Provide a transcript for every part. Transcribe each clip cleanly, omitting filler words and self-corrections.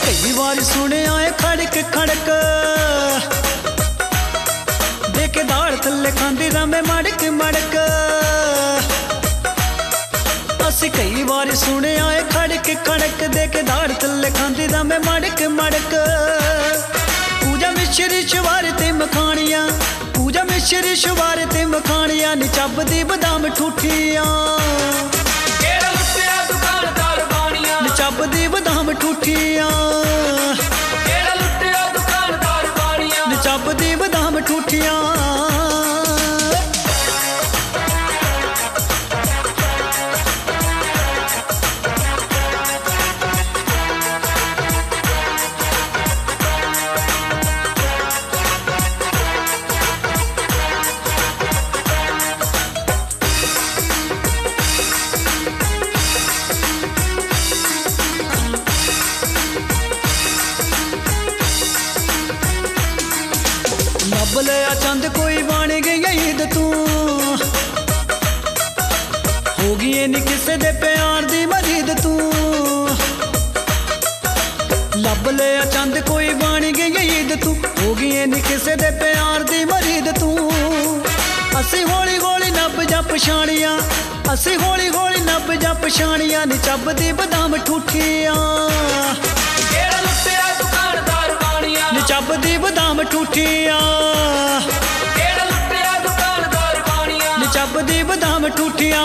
कई बार सुने आए खड़क खड़क देखे दाड़ थल्ले खांदी रामे मड़क मड़क। असी कई बार सुने आए खड़क खड़क देखे दाड़ थल्ले खांदी रामे मड़क मड़क। पूजा मिश्री शुवार ते मखानियां पूजा मिश्री शुवार ते मखानियां नी चबदी बदाम ठूठियां चबदी बदाम ठूठियां चबदी बदाम ठूठियां। लब लिया चंद कोई बन गई ईद तू हो गई नी किसे दे प्यार दी मरीद तू। लब लिया चंद कोई बन गई ईद तू हो गई नी किसे दे प्यार दी मरीद तू। असी हौली हौली नब जा पछाणियां असी हौली हौली नब जा पछाणियां नी चबदी बदाम ठूठियां नी चबदी बदाम ठूठियां नी चबदी बदाम ठूठियां।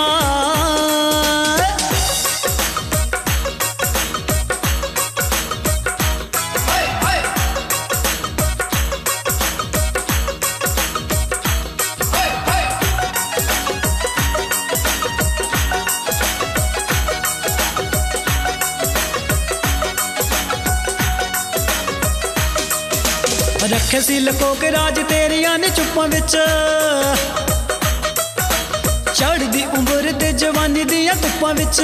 रखे सी लको के राज तेरिया ने चुप्पां विच चढ़दी उम्र ते जवानी दियां धुप्पां विच।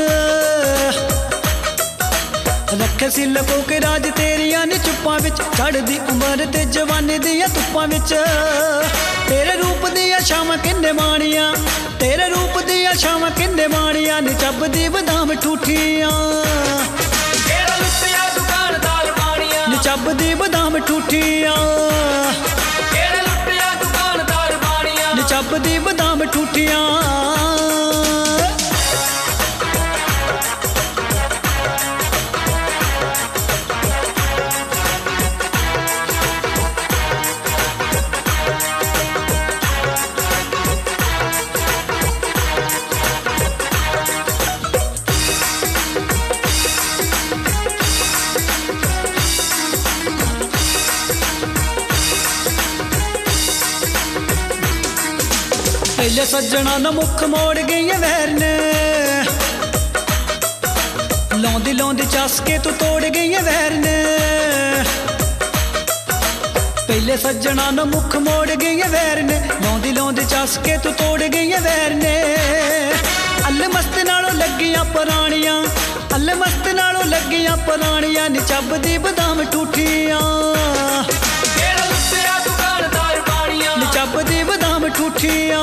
रखे सी लको के राज तेरिया ने चुप्पां विच चढ़दी उम्र ते जवानी दियां धुप्पां विच। तेरे रूप दियां छावां किन्ने माणियां तेरे रूप दियां छावां किन्ने माणियां नी चबदी बदाम ठूठियां नी चबदी बदाम ठूठियां नी चबदी बदाम ठूठियां। पहले सज्जना न मुख मोड़ गई वैर ने लौंदी लौंदी चसके तू तोड़ गई वैर ने। पहले सज्जना न मुख मोड़ गई वैर ने लौंदी लौंदी चसके तू तोड़ गई वैर ने। अल मस्त नालों लगियां पुरानियां अल मस्त नालों लगियां पुरानियां नी चबदी बदाम ठूठियां नी चबदी बदाम ठूठियां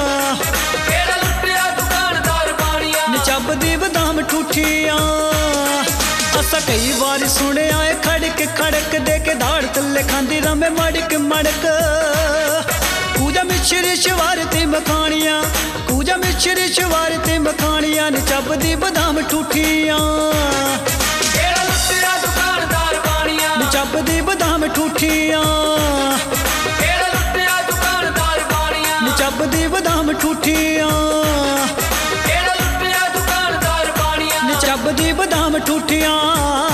नी चबदी बदाम ठूठियां। असा कई बार सुने आए खड़क खड़क देके दाड़ थल्ले खांदी रामे मड़क मड़क। पूजा मिश्री शुवार ते मखानियां पूजा मिश्री शुवार ते मखानियां नी चबदी बदाम ठूठियां नी चबदी बदाम ठूठियां नी चबदी बदाम ठूठियां नी चबदी बदाम ठूठियां।